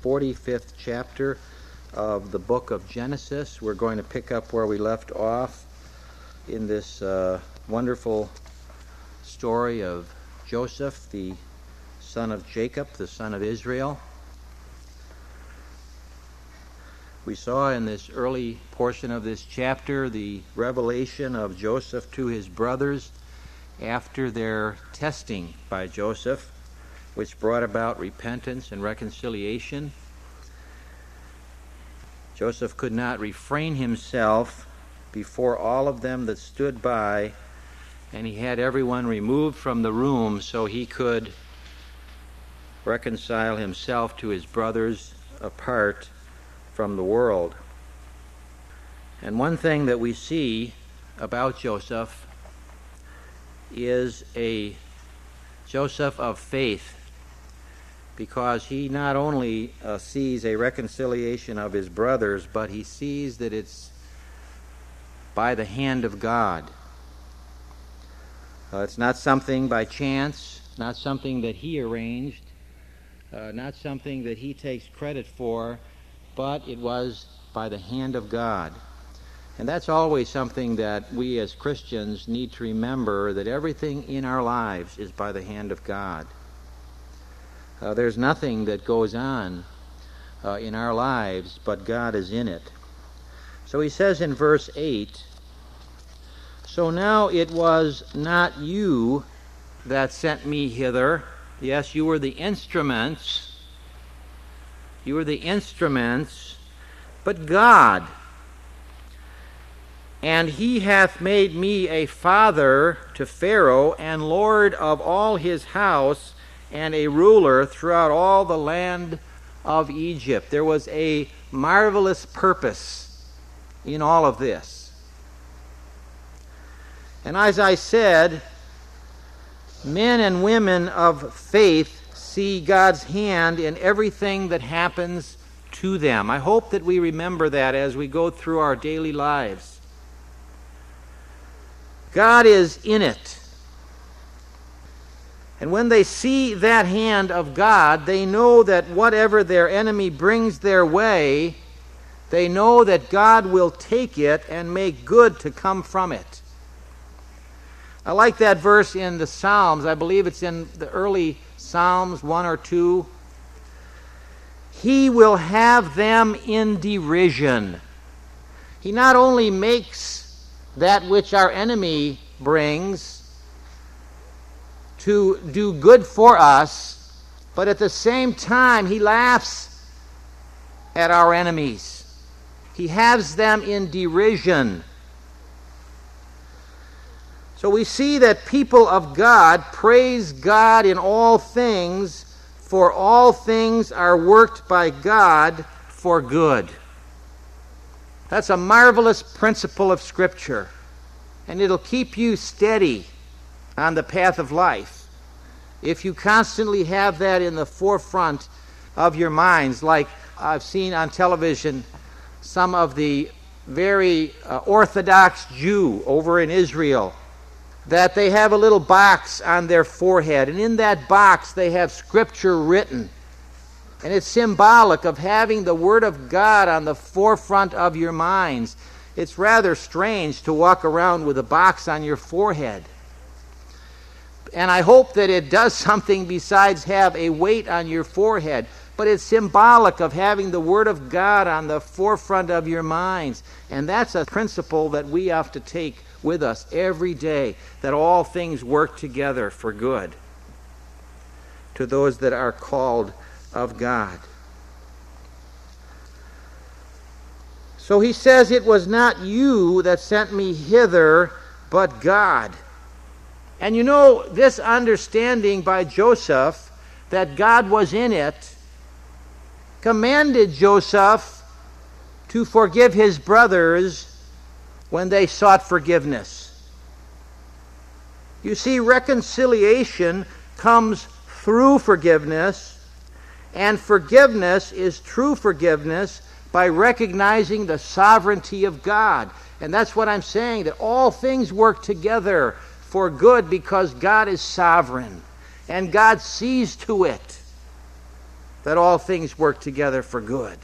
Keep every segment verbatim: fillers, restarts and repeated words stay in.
forty-fifth chapter of the book of Genesis. We're going to pick up where we left off in this uh, wonderful story of Joseph, the son of Jacob, the son of Israel. We saw in this early portion of this chapter the revelation of Joseph to his brothers after their testing by Joseph, which brought about repentance and reconciliation. Joseph could not refrain himself before all of them that stood by, and he had everyone removed from the room so he could reconcile himself to his brothers apart from the world. And one thing that we see about Joseph is a Joseph of faith, because he not only uh, sees a reconciliation of his brothers, but he sees that it's by the hand of God. Uh, it's not something by chance, not something that he arranged, uh, not something that he takes credit for, but it was by the hand of God. And that's always something that we as Christians need to remember, that everything in our lives is by the hand of God. Uh, there's nothing that goes on uh, in our lives, but God is in it. So he says in verse eight, "So now it was not you that sent me hither." Yes, you were the instruments. You were the instruments, but God. "And he hath made me a father to Pharaoh, and lord of all his house, and a ruler throughout all the land of Egypt." There was a marvelous purpose in all of this. And as I said, men and women of faith see God's hand in everything that happens to them. I hope that we remember that as we go through our daily lives. God is in it. And when they see that hand of God, they know that whatever their enemy brings their way, they know that God will take it and make good to come from it. I like that verse in the Psalms. I believe it's in the early Psalms, one or two. He will have them in derision. He not only makes that which our enemy brings to do good for us, but at the same time he laughs at our enemies. He has them in derision. So we see that people of God praise God in all things, for all things are worked by God for good. That's a marvelous principle of Scripture, and it'll keep you steady on the path of life if you constantly have that in the forefront of your minds. Like I've seen on television some of the very uh, Orthodox Jew over in Israel, that they have a little box on their forehead, and in that box they have Scripture written. And it's symbolic of having the Word of God on the forefront of your minds. It's rather strange to walk around with a box on your forehead. And I hope that it does something besides have a weight on your forehead. But it's symbolic of having the Word of God on the forefront of your minds. And that's a principle that we have to take with us every day, that all things work together for good to those that are called of God. So he says, "It was not you that sent me hither, but God." And you know, this understanding by Joseph that God was in it commanded Joseph to forgive his brothers when they sought forgiveness. You see, reconciliation comes through forgiveness, and forgiveness is true forgiveness by recognizing the sovereignty of God. And that's what I'm saying, that all things work together for good because God is sovereign, and God sees to it that all things work together for good.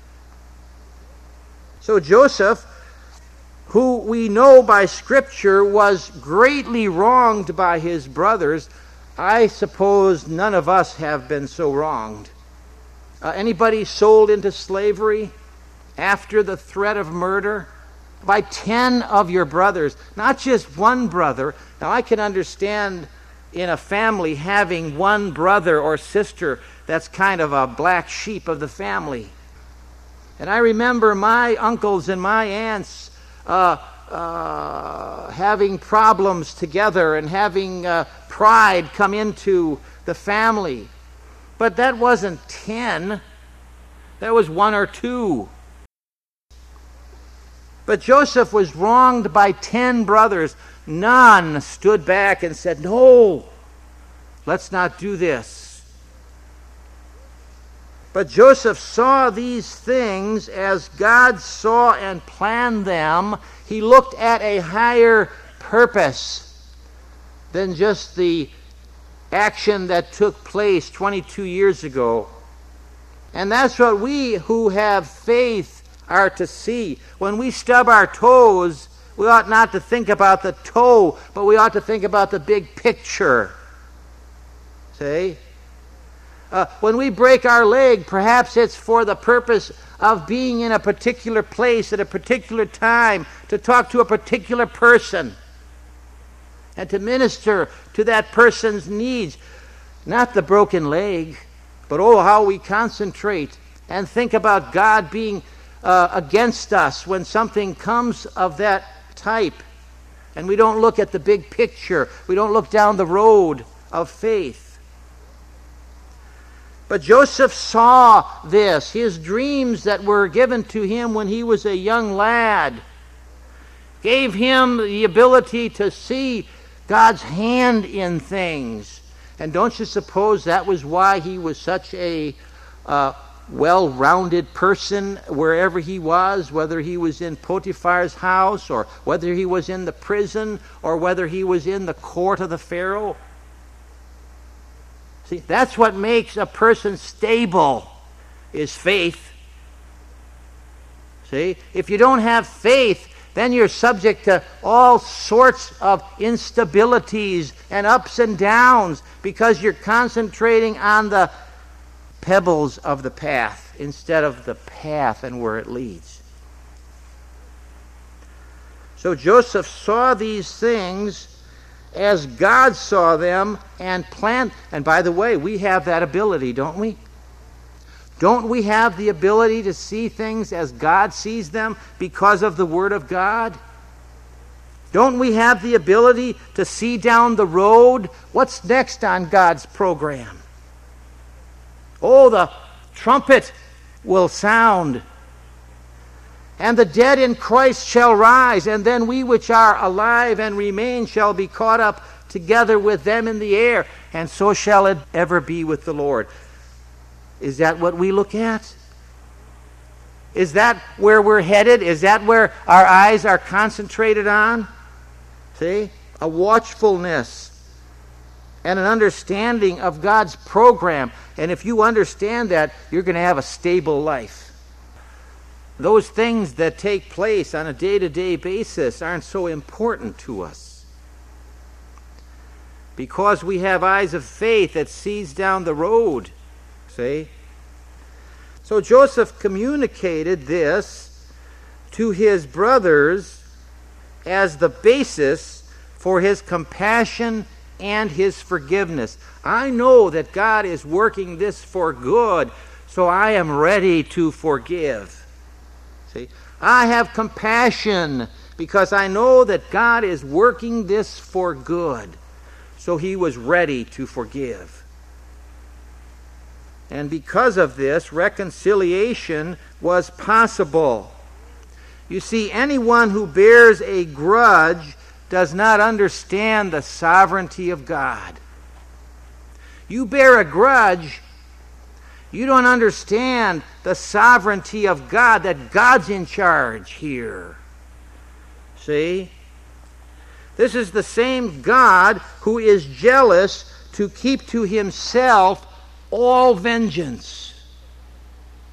So Joseph, who we know by Scripture was greatly wronged by his brothers, I suppose none of us have been so wronged. Uh, anybody sold into slavery after the threat of murder by ten of your brothers, not just one brother? Now I can understand in a family having one brother or sister that's kind of a black sheep of the family. And I remember my uncles and my aunts uh, uh, having problems together and having uh, pride come into the family. But that wasn't ten. That was one or two. But Joseph was wronged by ten brothers. None stood back and said, "No, let's not do this." But Joseph saw these things as God saw and planned them. He looked at a higher purpose than just the action that took place twenty-two years ago. And that's what we who have faith are to see. When we stub our toes, we ought not to think about the toe, but we ought to think about the big picture. See? Uh, when we break our leg, perhaps it's for the purpose of being in a particular place at a particular time to talk to a particular person and to minister to that person's needs. Not the broken leg, but oh, how we concentrate and think about God being uh, against us when something comes of that type. And we don't look at the big picture. We don't look down the road of faith. But Joseph saw this. His dreams that were given to him when he was a young lad gave him the ability to see God's hand in things. And don't you suppose that was why he was such a uh, well-rounded person wherever he was, whether he was in Potiphar's house or whether he was in the prison or whether he was in the court of the Pharaoh? See, that's what makes a person stable, is faith. See, if you don't have faith, then you're subject to all sorts of instabilities and ups and downs because you're concentrating on the pebbles of the path instead of the path and where it leads. So Joseph saw these things as God saw them and planned. And by the way, we have that ability, don't we? Don't we have the ability to see things as God sees them because of the Word of God? Don't we have the ability to see down the road? What's next on God's program? Oh, the trumpet will sound, and the dead in Christ shall rise, and then we which are alive and remain shall be caught up together with them in the air, and so shall it ever be with the Lord. Is that what we look at? Is that where we're headed? Is that where our eyes are concentrated on? See? A watchfulness and an understanding of God's program. And if you understand that, you're going to have a stable life. Those things that take place on a day-to-day basis aren't so important to us because we have eyes of faith that sees down the road. See? So Joseph communicated this to his brothers as the basis for his compassion and his forgiveness. I know that God is working this for good, so I am ready to forgive. See, I have compassion because I know that God is working this for good. So he was ready to forgive. And because of this, reconciliation was possible. You see, anyone who bears a grudge does not understand the sovereignty of God. You bear a grudge, you don't understand the sovereignty of God, that God's in charge here. See? This is the same God who is jealous to keep to himself all vengeance.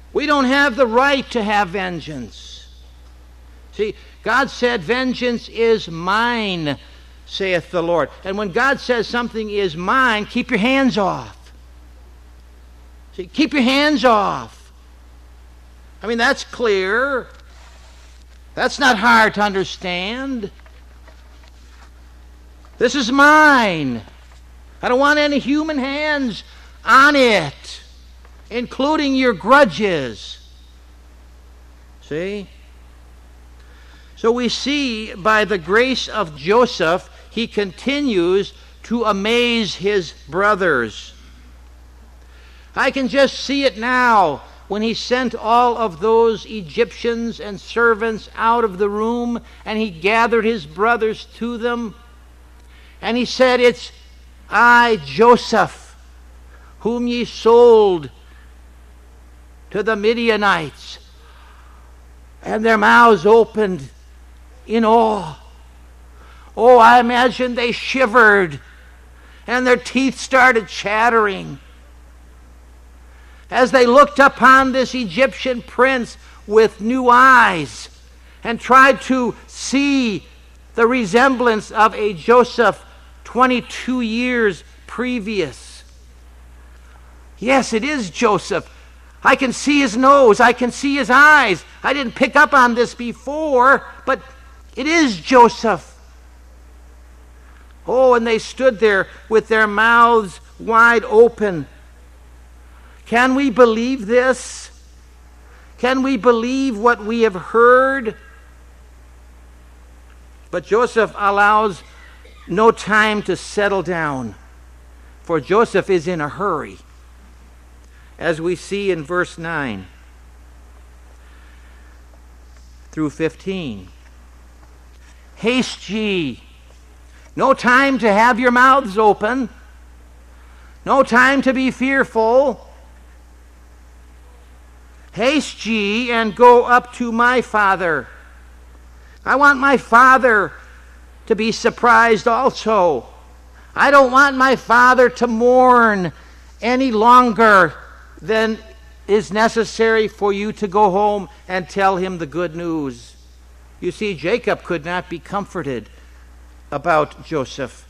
We don't have the right to have vengeance. See, God said, vengeance is mine, saith the Lord. And when God says something is mine, keep your hands off. See, keep your hands off. I mean, that's clear. That's not hard to understand. This is mine. I don't want any human hands on it, including your grudges. See? So we see by the grace of Joseph, he continues to amaze his brothers. I can just see it now when he sent all of those Egyptians and servants out of the room, and he gathered his brothers to them, and he said, it's I, Joseph, whom ye sold to the Midianites. And their mouths opened in awe. Oh, I imagine they shivered and their teeth started chattering as they looked upon this Egyptian prince with new eyes and tried to see the resemblance of a Joseph twenty-two years previous. Yes, it is Joseph. I can see his nose. I can see his eyes. I didn't pick up on this before, but it is Joseph. Oh, and they stood there with their mouths wide open. Can we believe this? Can we believe what we have heard? But Joseph allows no time to settle down, for Joseph is in a hurry, as we see in verse nine through fifteen. Haste ye. No time to have your mouths open. No time to be fearful. Haste ye and go up to my father. I want my father to be surprised also. I don't want my father to mourn any longer than is necessary for you to go home and tell him the good news. You see, Jacob could not be comforted about Joseph.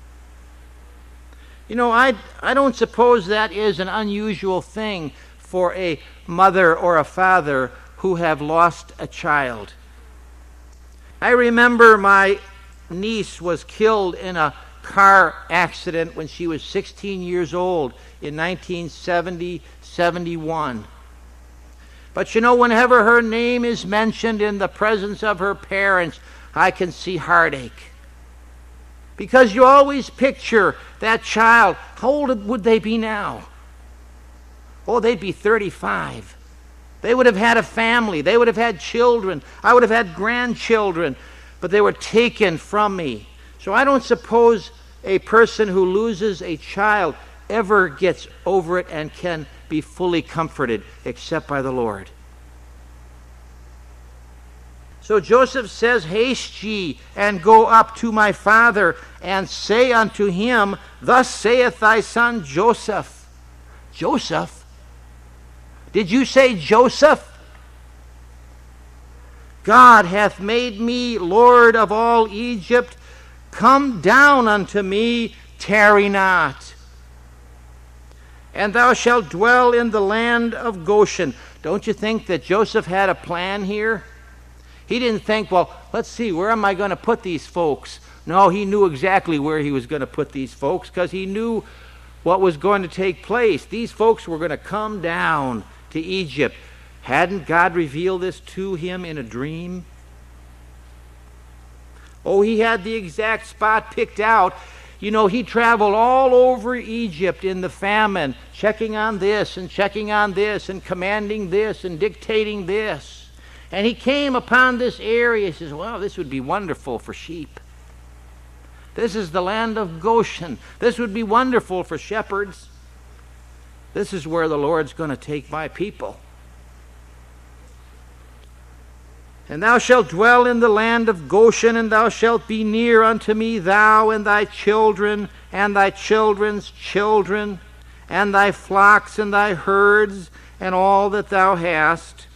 You know, I, I don't suppose that is an unusual thing for a mother or a father who have lost a child. I remember my niece was killed in a car accident when she was sixteen years old in nineteen seventy, seventy-one. But you know, whenever her name is mentioned in the presence of her parents, I can see heartache. Because you always picture that child. How old would they be now? Oh, they'd be thirty-five. They would have had a family. They would have had children. I would have had grandchildren. But they were taken from me. So I don't suppose a person who loses a child ever gets over it and can be fully comforted except by the Lord. So Joseph says, haste ye and go up to my father and say unto him, thus saith thy son Joseph. Joseph? Did you say Joseph? God hath made me Lord of all Egypt. Come down unto me, tarry not. And thou shalt dwell in the land of Goshen. Don't you think that Joseph had a plan here? He didn't think, well, let's see, where am I going to put these folks? No, he knew exactly where he was going to put these folks because he knew what was going to take place. These folks were going to come down to Egypt. Hadn't God revealed this to him in a dream? Oh, he had the exact spot picked out. You know, he traveled all over Egypt in the famine, checking on this and checking on this and commanding this and dictating this. And he came upon this area. He says, well, this would be wonderful for sheep. This is the land of Goshen. This would be wonderful for shepherds. This is where the Lord's going to take my people. And thou shalt dwell in the land of Goshen, and thou shalt be near unto me, thou and thy children, and thy children's children, and thy flocks and thy herds, and all that thou hast,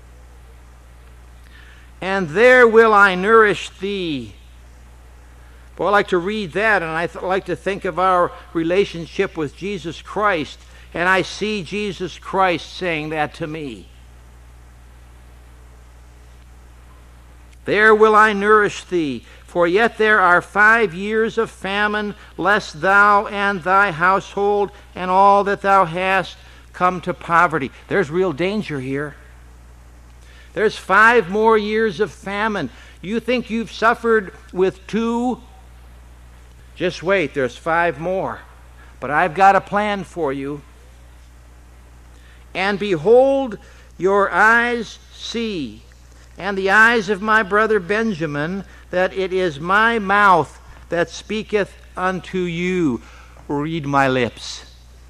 and there will I nourish thee. Boy, I like to read that, and I th- like to think of our relationship with Jesus Christ, and I see Jesus Christ saying that to me. There will I nourish thee, for yet there are five years of famine, lest thou and thy household and all that thou hast come to poverty. There's real danger here. There's five more years of famine. You think you've suffered with two? Just wait, there's five more. But I've got a plan for you. And behold, your eyes see, and the eyes of my brother Benjamin, that it is my mouth that speaketh unto you. Read my lips.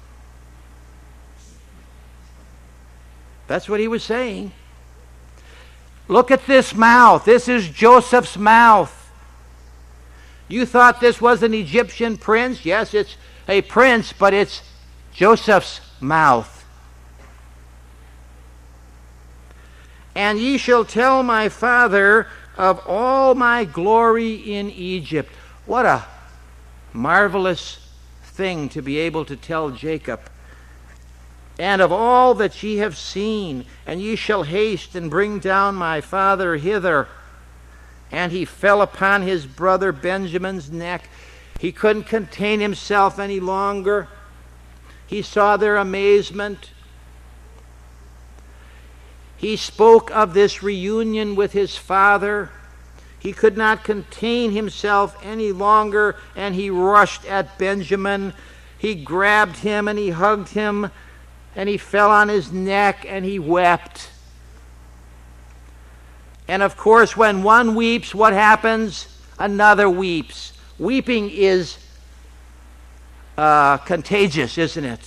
That's what he was saying. Look at this mouth. This is Joseph's mouth. You thought this was an Egyptian prince? Yes, it's a prince, but it's Joseph's mouth. And ye shall tell my father of all my glory in Egypt. What a marvelous thing to be able to tell Jacob. And of all that ye have seen, and ye shall haste and bring down my father hither. And he fell upon his brother Benjamin's neck. He couldn't contain himself any longer. He saw their amazement. He spoke of this reunion with his father. He could not contain himself any longer, and he rushed at Benjamin. He grabbed him and he hugged him, and he fell on his neck and he wept. And of course, when one weeps, what happens? Another weeps. Weeping is uh, contagious, isn't it?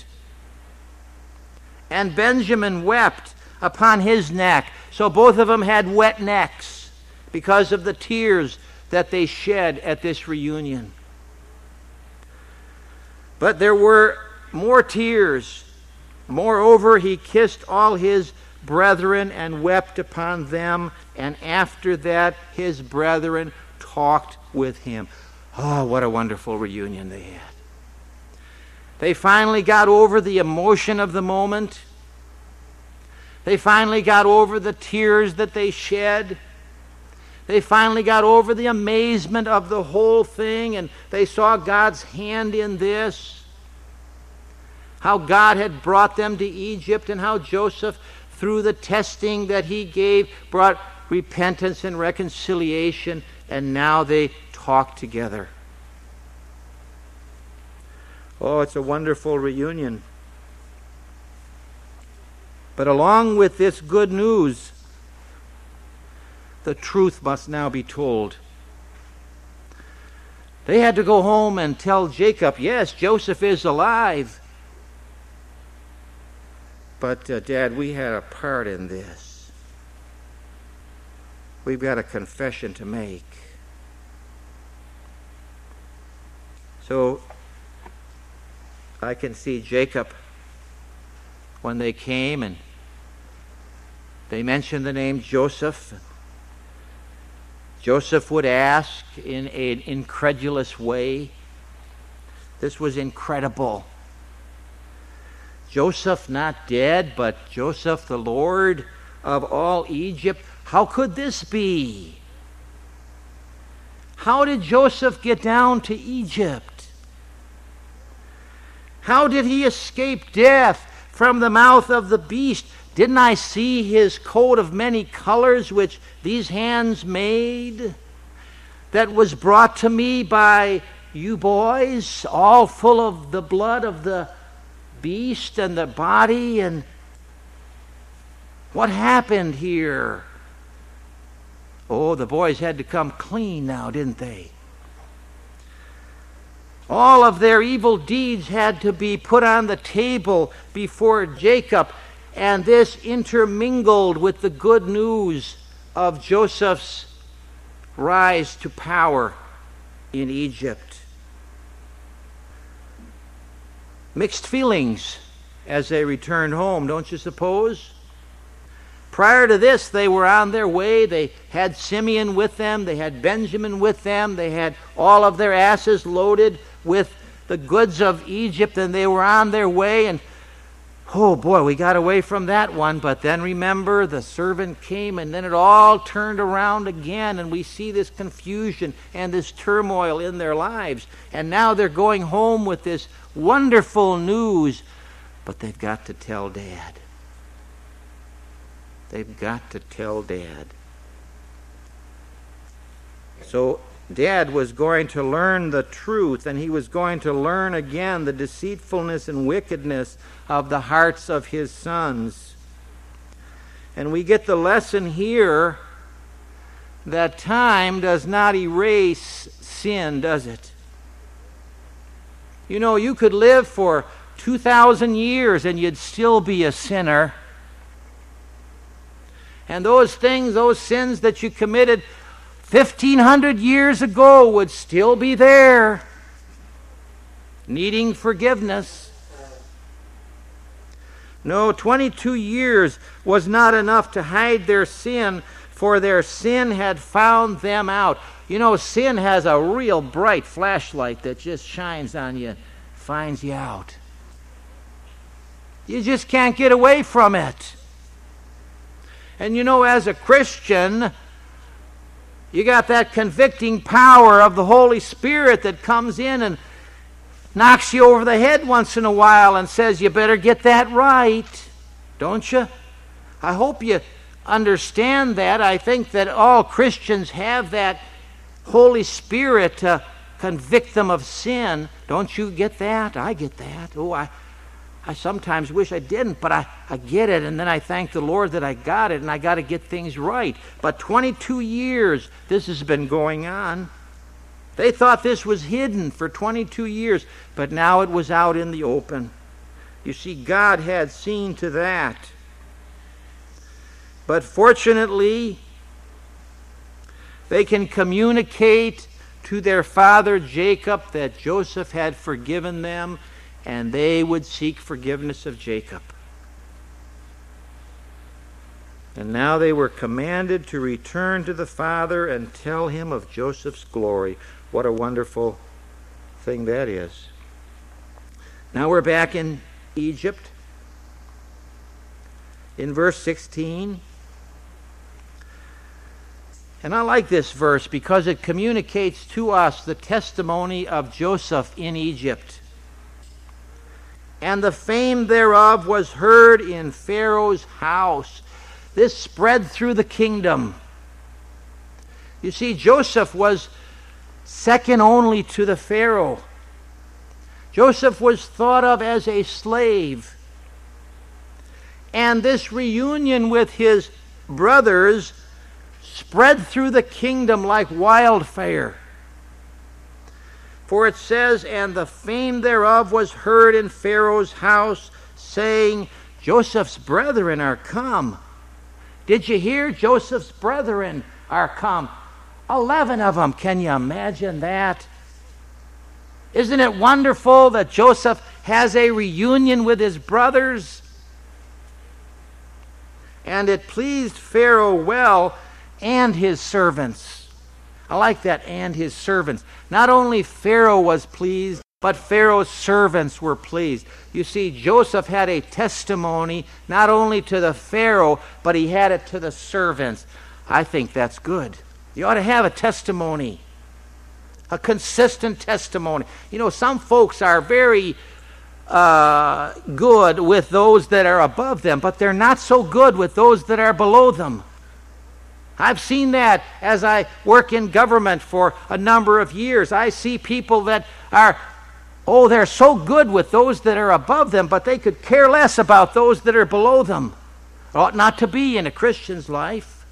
And Benjamin wept upon his neck. So both of them had wet necks because of the tears that they shed at this reunion. But there were more tears. Moreover, he kissed all his brethren and wept upon them, and after that his brethren talked with him. Oh, what a wonderful reunion they had. They finally got over the emotion of the moment. They finally got over the tears that they shed. They finally got over the amazement of the whole thing, and they saw God's hand in this. How God had brought them to Egypt, and how Joseph, through the testing that he gave, brought repentance and reconciliation, and now they talk together. Oh, it's a wonderful reunion. But along with this good news, the truth must now be told. They had to go home and tell Jacob, yes, Joseph is alive. But, uh, Dad, we had a part in this. We've got a confession to make. So, I can see Jacob when they came and they mentioned the name Joseph. Joseph would ask in an incredulous way. This was incredible. Joseph not dead, but Joseph the Lord of all Egypt. How could this be? How did Joseph get down to Egypt? How did he escape death from the mouth of the beast? Didn't I see his coat of many colors which these hands made, that was brought to me by you boys, all full of the blood of the beast and the body? And what happened here? Oh, the boys had to come clean now, didn't they? All of their evil deeds had to be put on the table before Jacob, and this intermingled with the good news of Joseph's rise to power in Egypt. Mixed feelings as they returned home, don't you suppose? Prior to this, they were on their way. They had Simeon with them. They had Benjamin with them. They had all of their asses loaded with the goods of Egypt, and they were on their way. And, oh boy, we got away from that one. But then remember, the servant came, and then it all turned around again, and we see this confusion and this turmoil in their lives. And now they're going home with this wonderful news, but they've got to tell Dad. They've got to tell Dad. So Dad was going to learn the truth, and he was going to learn again the deceitfulness and wickedness of the hearts of his sons. And we get the lesson here that time does not erase sin, does it? You know, you could live for two thousand years and you'd still be a sinner. And those things, those sins that you committed fifteen hundred years ago would still be there, needing forgiveness. No, twenty-two years was not enough to hide their sin, for their sin had found them out. You know, sin has a real bright flashlight that just shines on you, finds you out. You just can't get away from it. And you know, as a Christian, you got that convicting power of the Holy Spirit that comes in and knocks you over the head once in a while and says, you better get that right, don't you? I hope you understand that. I think that all Christians have that Holy Spirit to convict them of sin. Don't you get that? I get that. Oh, I... I sometimes wish I didn't, but I, I get it, and then I thank the Lord that I got it, and I got to get things right. But twenty-two years this has been going on. They thought this was hidden for twenty-two years, but now it was out in the open. You see, God had seen to that. But fortunately, they can communicate to their father Jacob that Joseph had forgiven them, and they would seek forgiveness of Jacob. And now they were commanded to return to the father and tell him of Joseph's glory. What a wonderful thing that is. Now we're back in Egypt. In verse sixteen. And I like this verse because it communicates to us the testimony of Joseph in Egypt. And the fame thereof was heard in Pharaoh's house. This spread through the kingdom. You see, Joseph was second only to the Pharaoh. Joseph was thought of as a slave. And this reunion with his brothers spread through the kingdom like wildfire. For it says, and the fame thereof was heard in Pharaoh's house, saying, Joseph's brethren are come. Did you hear? Joseph's brethren are come. Eleven of them. Can you imagine that? Isn't it wonderful that Joseph has a reunion with his brothers? And it pleased Pharaoh well, and his servants. I like that, and his servants. Not only Pharaoh was pleased, but Pharaoh's servants were pleased. You see, Joseph had a testimony not only to the Pharaoh, but he had it to the servants. I think that's good. You ought to have a testimony, a consistent testimony. You know, some folks are very uh, good with those that are above them, but they're not so good with those that are below them. I've seen that as I work in government for a number of years. I see people that are, oh, they're so good with those that are above them, but they could care less about those that are below them. It ought not to be in a Christian's life,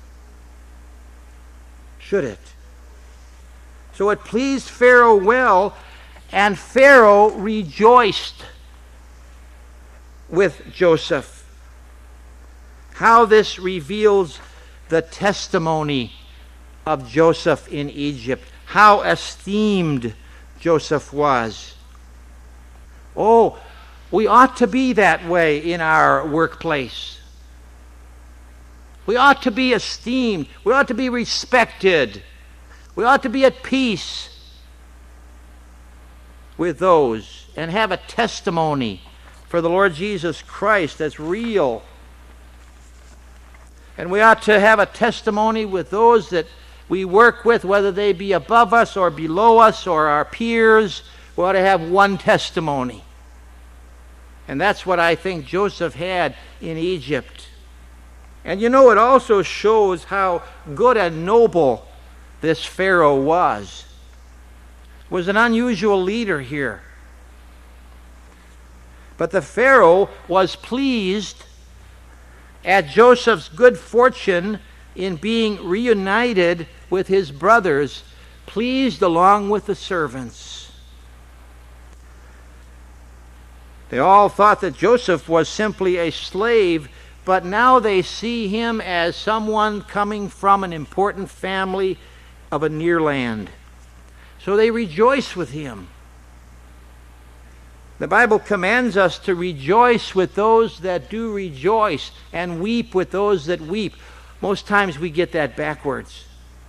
should it? So it pleased Pharaoh well, and Pharaoh rejoiced with Joseph. How this reveals the testimony of Joseph in Egypt. How esteemed Joseph was. Oh, We ought to be that way in our workplace. We ought to be esteemed. We ought to be respected. We ought to be at peace with those and have a testimony for the Lord Jesus Christ that's real. And we ought to have a testimony with those that we work with, whether they be above us or below us or our peers. We ought to have one testimony. And that's what I think Joseph had in Egypt. And you know, it also shows how good and noble this Pharaoh was. Was an unusual leader here. But the Pharaoh was pleased at Joseph's good fortune in being reunited with his brothers, pleased along with the servants. They all thought that Joseph was simply a slave, but now they see him as someone coming from an important family of a near land. So they rejoice with him. The Bible commands us to rejoice with those that do rejoice and weep with those that weep. Most times we get that backwards.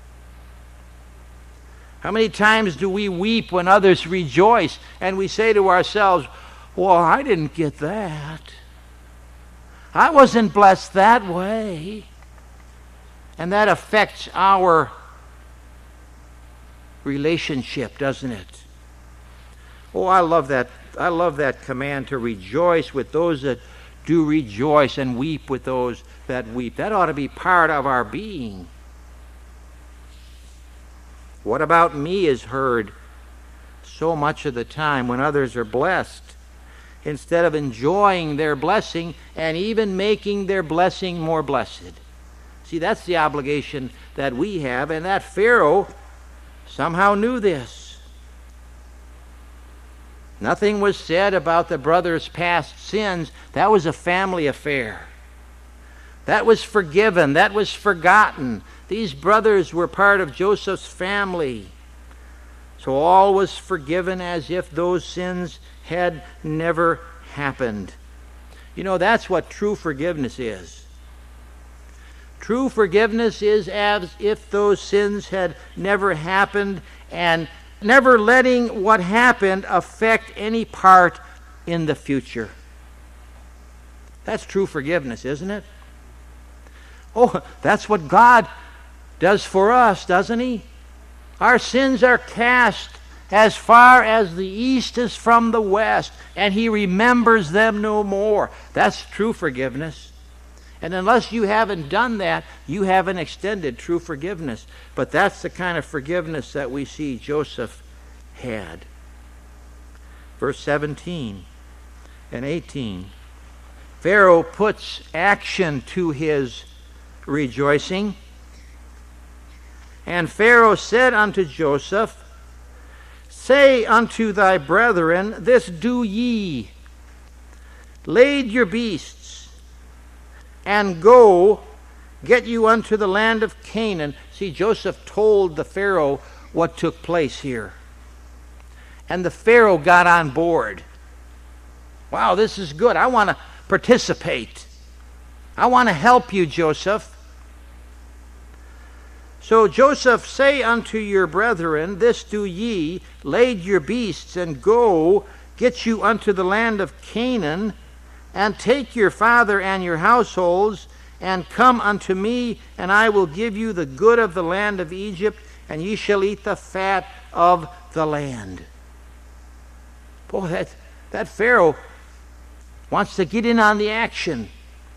How many times do we weep when others rejoice and we say to ourselves, well, I didn't get that. I wasn't blessed that way. And that affects our relationship, doesn't it? Oh, I love that. I love that command to rejoice with those that do rejoice and weep with those that weep. That ought to be part of our being. What about me is heard so much of the time when others are blessed, instead of enjoying their blessing and even making their blessing more blessed. See, that's the obligation that we have, and that Pharaoh somehow knew this. Nothing was said about the brothers' past sins. That was a family affair. That was forgiven. That was forgotten. These brothers were part of Joseph's family. So all was forgiven as if those sins had never happened. You know, that's what true forgiveness is. True forgiveness is as if those sins had never happened, and never letting what happened affect any part in the future. That's true forgiveness, isn't it? Oh, that's what God does for us, doesn't He? Our sins are cast as far as the east is from the west, and He remembers them no more. That's true forgiveness. And unless you haven't done that, you haven't extended true forgiveness. But that's the kind of forgiveness that we see Joseph had. Verse seventeen and eighteen. Pharaoh puts action to his rejoicing. And Pharaoh said unto Joseph, Say unto thy brethren, this do ye. Lade your beasts, and go, get you unto the land of Canaan. See, Joseph told the Pharaoh what took place here. And the Pharaoh got on board. Wow, this is good. I want to participate. I want to help you, Joseph. So Joseph, say unto your brethren, this do ye, lade your beasts, and go, get you unto the land of Canaan, and take your father and your households, and come unto me, and I will give you the good of the land of Egypt, and ye shall eat the fat of the land. Boy, that, that Pharaoh wants to get in on the action.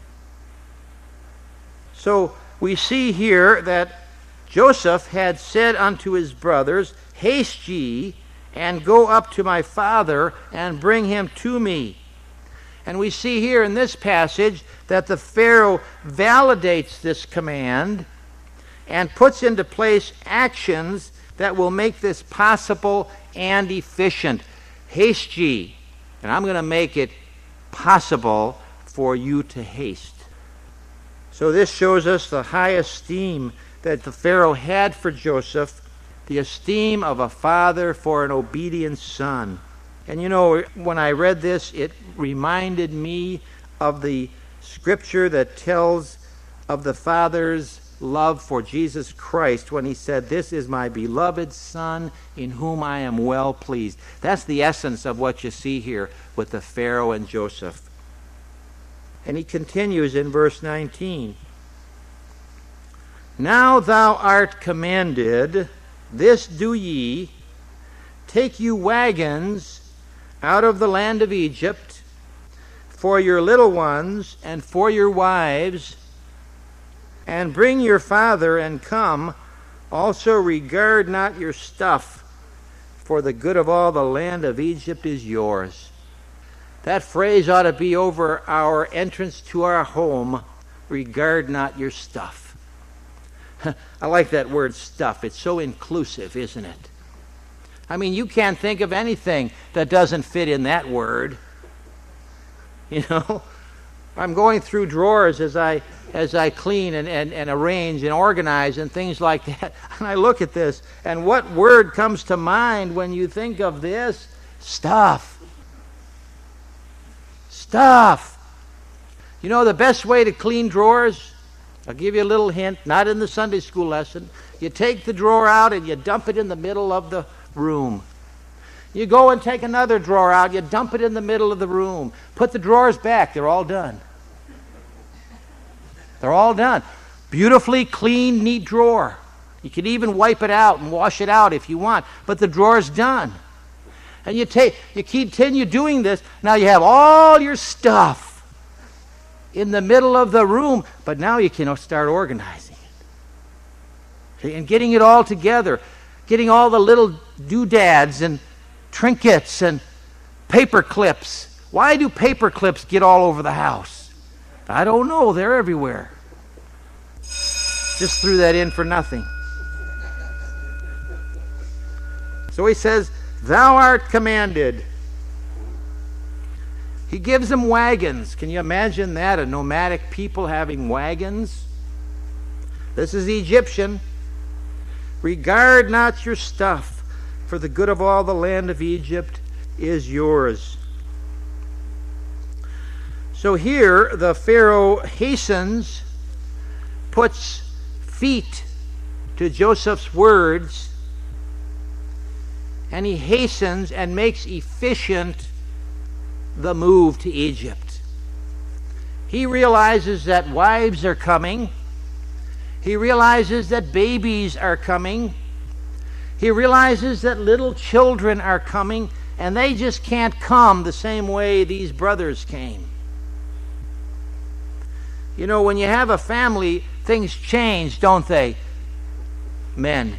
So we see here that Joseph had said unto his brothers, Haste ye, and go up to my father, and bring him to me. And we see here in this passage that the Pharaoh validates this command and puts into place actions that will make this possible and efficient. Haste ye, and I'm going to make it possible for you to haste. So this shows us the high esteem that the Pharaoh had for Joseph, the esteem of a father for an obedient son. And you know, when I read this, it reminded me of the scripture that tells of the Father's love for Jesus Christ when he said, "This is my beloved Son in whom I am well pleased." That's the essence of what you see here with the Pharaoh and Joseph. And he continues in verse nineteen. "Now thou art commanded, this do ye, take you wagons out of the land of Egypt for your little ones and for your wives, and bring your father and come. Also regard not your stuff, for the good of all the land of Egypt is yours." That phrase ought to be over our entrance to our home. Regard not your stuff. I like that word stuff. It's so inclusive, isn't it? I mean, you can't think of anything that doesn't fit in that word. You know, I'm going through drawers as I as I clean and, and, and arrange and organize and things like that. And I look at this, and what word comes to mind when you think of this? Stuff. Stuff. You know the best way to clean drawers? I'll give you a little hint, not in the Sunday school lesson. You take the drawer out and you dump it in the middle of the room. You go and take another drawer out, you dump it in the middle of the room. Put the drawers back, they're all done. They're all done. Beautifully clean, neat drawer. You can even wipe it out and wash it out if you want, but the drawer's done. And you take, you continue doing this. Now you have all your stuff in the middle of the room, but now you can start organizing it. See, and getting it all together, getting all the little doodads and trinkets and paper clips. Why do paper clips get all over the house? I don't know. They're everywhere. Just threw that in for nothing. So he says, "Thou art commanded." He gives them wagons. Can you imagine that? A nomadic people having wagons? This is Egyptian. "Regard not your stuff, for the good of all the land of Egypt is yours." So here the Pharaoh hastens, puts feet to Joseph's words, and he hastens and makes efficient the move to Egypt. He realizes that wives are coming. He realizes that babies are coming. He realizes that little children are coming, and they just can't come the same way these brothers came. You know, when you have a family, things change, don't they? Men.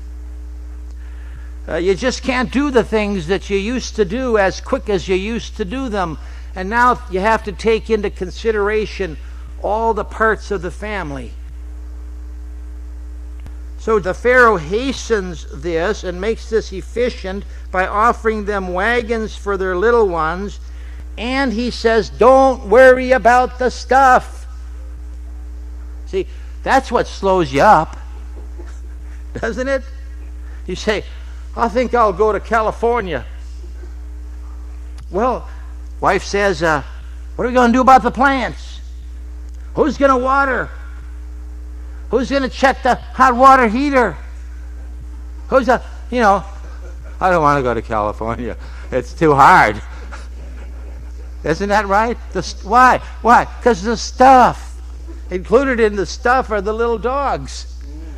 Uh, you just can't do the things that you used to do as quick as you used to do them. And now you have to take into consideration all the parts of the family. So the Pharaoh hastens this and makes this efficient by offering them wagons for their little ones. And he says, don't worry about the stuff. See, that's what slows you up, doesn't it? You say, I think I'll go to California. Well, wife says, uh, what are we going to do about the plants? Who's going to water? Who's going to check the hot water heater? Who's a, you know, I don't want to go to California. It's too hard. Isn't that right? The, why? Why? Because the stuff. Included in the stuff are the little dogs.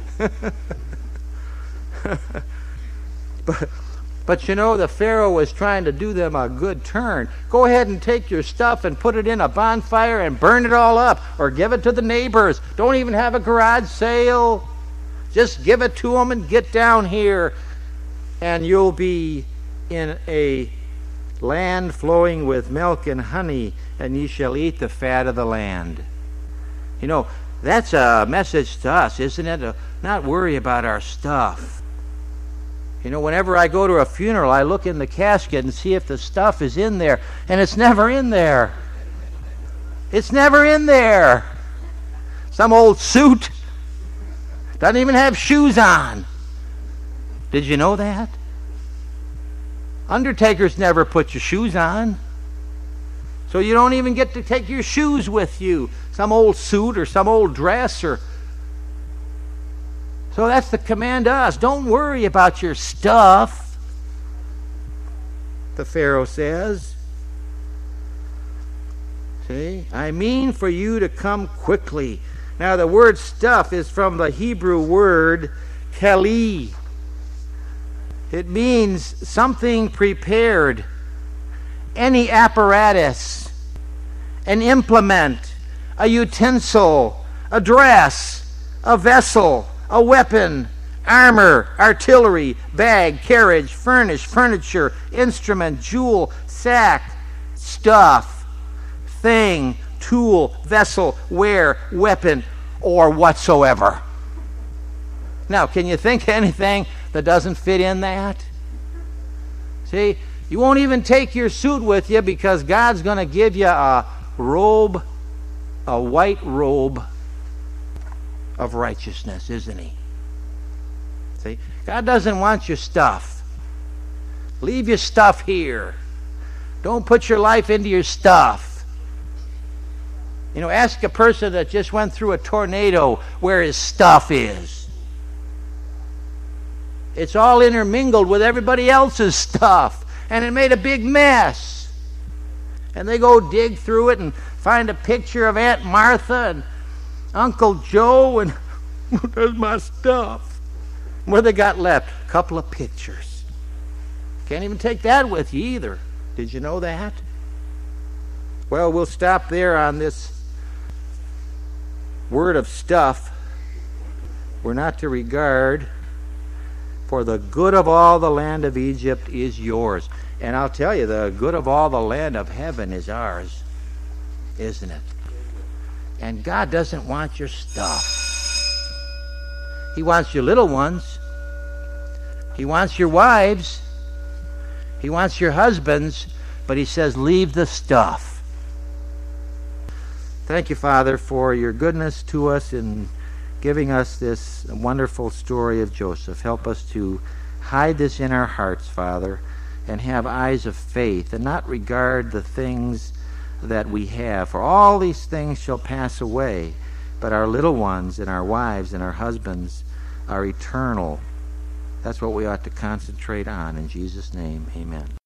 but, but you know, the Pharaoh was trying to do them a good turn. Go ahead and take your stuff and put it in a bonfire and burn it all up, or give it to the neighbors. Don't even have a garage sale. Just give it to them and get down here, and you'll be in a land flowing with milk and honey, and ye shall eat the fat of the land. You know, that's a message to us, isn't it? To not worry about our stuff. You know, whenever I go to a funeral, I look in the casket and see if the stuff is in there, and it's never in there. It's never in there. Some old suit doesn't even have shoes on. Did you know that? Undertakers never put your shoes on. So you don't even get to take your shoes with you. Some old suit or some old dress. or So that's the command to us. Don't worry about your stuff, the Pharaoh says. See? I mean for you to come quickly. Now the word stuff is from the Hebrew word keli. It means something prepared. Any apparatus, an implement, a utensil, a dress, a vessel, a weapon, armor, artillery, bag, carriage, furnish, furniture, instrument, jewel, sack, stuff, thing, tool, vessel, ware, weapon, or whatsoever. Now, can you think of anything that doesn't fit in that? See, you won't even take your suit with you because God's going to give you a robe, a white robe of righteousness, isn't he? See, God doesn't want your stuff. Leave your stuff here. Don't put your life into your stuff. You know, ask a person that just went through a tornado where his stuff is. It's all intermingled with everybody else's stuff. And it made a big mess. And they go dig through it and find a picture of Aunt Martha and Uncle Joe and there's my stuff. What they got left? A couple of pictures. Can't even take that with you either. Did you know that? Well, we'll stop there on this word of stuff. We're not to regard. For the good of all the land of Egypt is yours. And I'll tell you, the good of all the land of heaven is ours, isn't it? And God doesn't want your stuff. He wants your little ones. He wants your wives. He wants your husbands. But he says, leave the stuff. Thank you, Father, for your goodness to us in giving us this wonderful story of Joseph. Help us to hide this in our hearts, Father, and have eyes of faith and not regard the things that we have. For all these things shall pass away, but our little ones and our wives and our husbands are eternal. That's what we ought to concentrate on. In Jesus' name, amen.